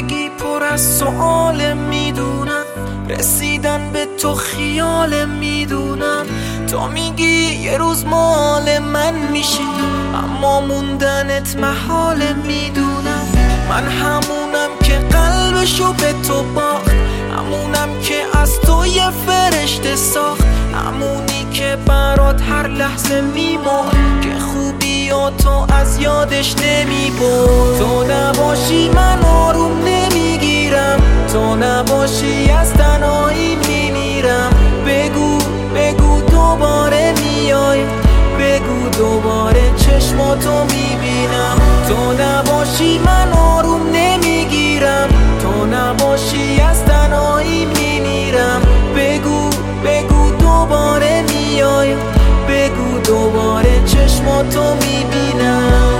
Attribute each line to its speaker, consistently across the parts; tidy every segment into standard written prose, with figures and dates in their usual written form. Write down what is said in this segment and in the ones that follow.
Speaker 1: زندگی پر از سؤال میدونم، رسیدن به تو خیال میدونم. تو میگی یه روز مال من میشی، اما موندنت محال میدونم. من همونم که قلبشو به تو باخت، همونم که از تو یه فرشته ساخت، همونی که برات هر لحظه میمرد، که خوبیاتو از یادش نمیبرد. تو نباشی من آروم نمیگیرم، تو نباشی از تنهایی میمیرم. بگو بگو دوباره میای، بگو دوباره چشماتو میبینم. تو نباشی من آروم نمیگیرم، تو نباشی از تنهایی میمیرم. بگو بگو دوباره میای، بگو دوباره چشماتو میبینم.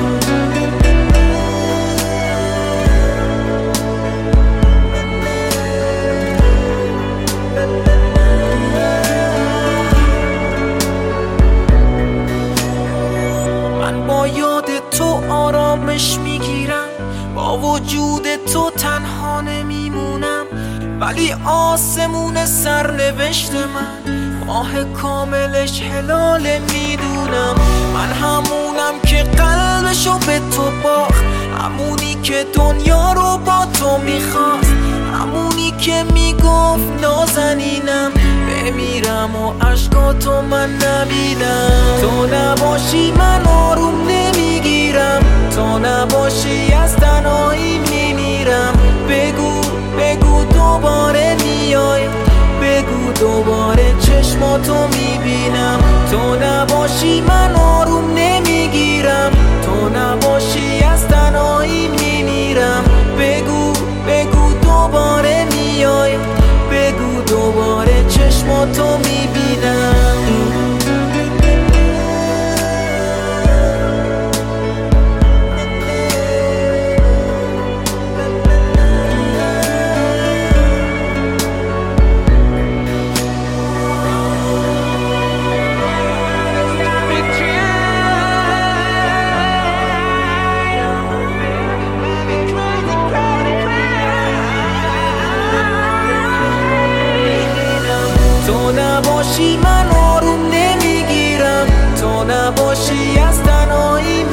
Speaker 1: با یاد تو آرامش میگیرم، با وجود تو تنها نمیمونم. ولی آسمون سرنوشت من، ماه کاملش هلاله میدونم. من همونم که قلبشو به تو باخت، همونی که دنیا رو با تو میخواست، همونی که میگفت نازنینم بمیرم و عشقاتو من نبینم. تو نباشی من آروم نمیگیرم، تو نباشی از تنهایی میمیرم. بگو بگو دوباره میای، بگو دوباره چشماتو میبینم. تو نباشی من آروم نمیگیرم، تو نباشی از تنهایی میمیرم. بگو بگو دوباره میای، بگو دوباره چشماتو میبینم. تو نباشی من آروم نمیگیرم، تو نباشی از تنهایی